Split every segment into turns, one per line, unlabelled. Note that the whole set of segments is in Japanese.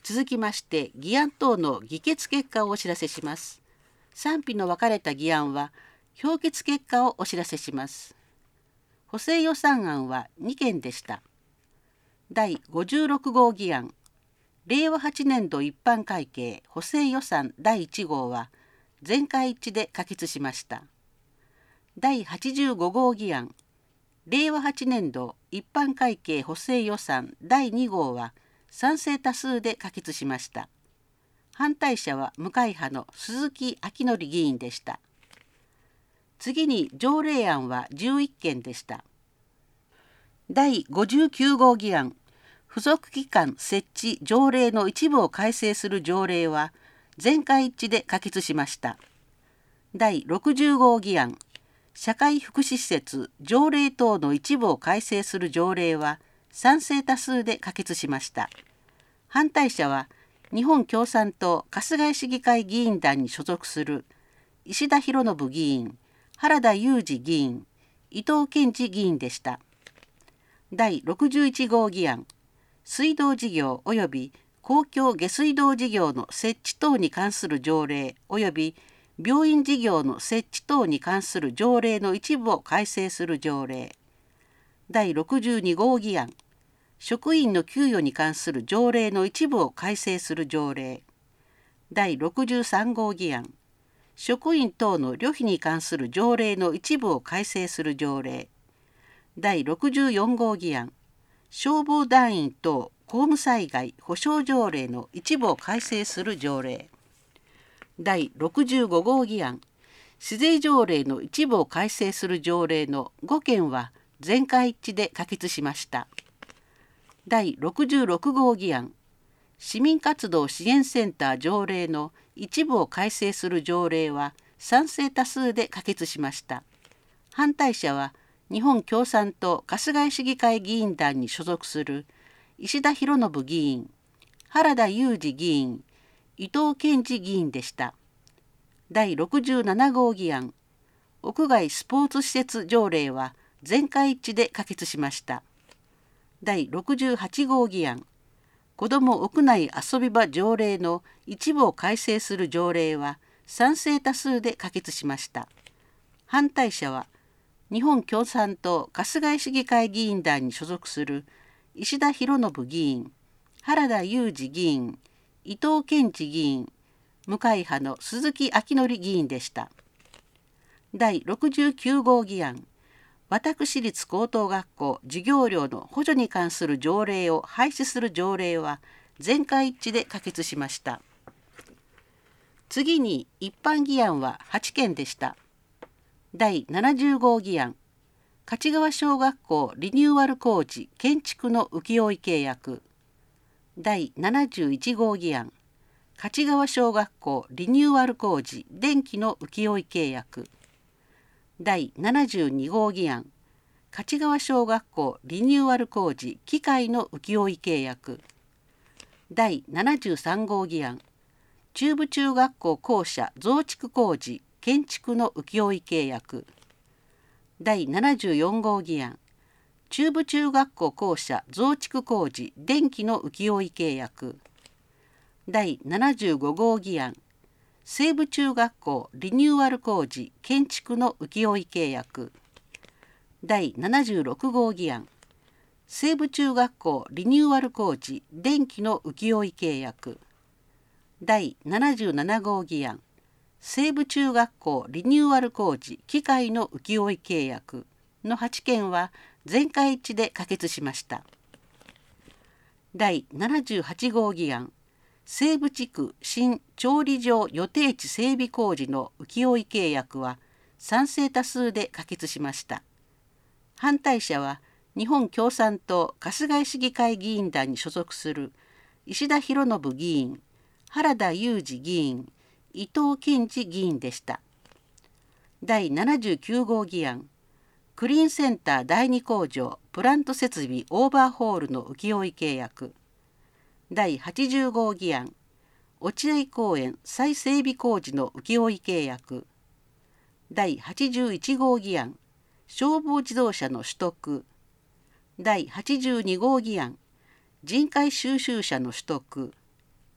続きまして議案等の議決結果をお知らせします。賛否の分かれた議案は評決結果をお知らせします。補正予算案は2件でした。第56号議案、令和8年度一般会計補正予算第1号は全会一致で可決しました。第85号議案、令和8年度一般会計補正予算第2号は賛成多数で可決しました。反対者は無会派の鈴木昭則議員でした。次に条例案は11件でした。第59号議案、付属機関設置条例の一部を改正する条例は全会一致で可決しました。第60号議案、社会福祉施設条例等の一部を改正する条例は賛成多数で可決しました。反対者は日本共産党春日井市議会議員団に所属する石田博信議員、原田裕二議員、伊藤健二議員でした。第61号議案、水道事業及び公共下水道事業の設置等に関する条例及び病院事業の設置等に関する条例の一部を改正する条例。第62号議案、職員の給与に関する条例の一部を改正する条例。第63号議案、職員等の旅費に関する条例の一部を改正する条例。第64号議案、消防団員等公務災害補償条例の一部を改正する条例。第65号議案、市税条例の一部を改正する条例の5件は全会一致で可決しました。第66号議案、市民活動支援センター条例の一部を改正する条例は賛成多数で可決しました。反対者は日本共産党春日井市議会議員団に所属する石田博信議員、原田裕二議員、伊藤健二議員でした。第67号議案、屋外スポーツ施設条例は全会一致で可決しました。第68号議案、子ども屋内遊び場条例の一部を改正する条例は賛成多数で可決しました。反対者は日本共産党春日井市議会議員団に所属する石田博信議員、原田裕二議員、伊藤健二議員、無会派の鈴木昭則議員でした。第69号議案、私立高等学校授業料の補助に関する条例を廃止する条例は全会一致で可決しました。次に一般議案は8件でした。第70号議案、勝川小学校リニューアル工事建築の請負契約。第71号議案、勝川小学校リニューアル工事電気の請負契約。第72号議案、勝川小学校リニューアル工事機械の請負契約。第73号議案、中部中学校校舎増築工事建築の請負契約。第74号議案、中部中学校校舎増築工事電気の請負契約。第75号議案、西部中学校リニューアル工事建築の請負契約。第76号議案、西部中学校リニューアル工事電気の請負契約。第77号議案、西部中学校リニューアル工事機械の請負契約の8件は全会一致で可決しました。第78号議案、西部地区新調理場予定地整備工事の請負契約は賛成多数で可決しました。反対者は日本共産党春日井市議会議員団に所属する石田博信議員、原田裕二議員、伊藤健二議員でした。第79号議案、クリーンセンター第2工場プラント設備オーバーホールの請負契約。第80号議案、落合公園再整備工事の請負契約。第81号議案、消防自動車の取得。第82号議案、人海収集車の取得。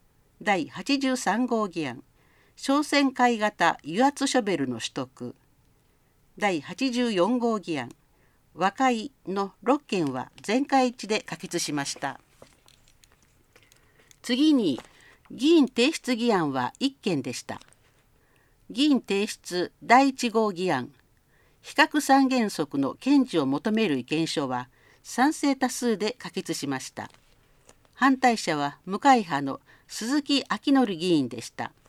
第83号議案、小旋回型油圧ショベルの取得。第84号議案、和解の6件は全会一致で可決しました。次に、議員提出議案は1件でした。議員提出第1号議案、非核三原則の堅持を求める意見書は賛成多数で可決しました。反対者は無会派の鈴木昭則議員でした。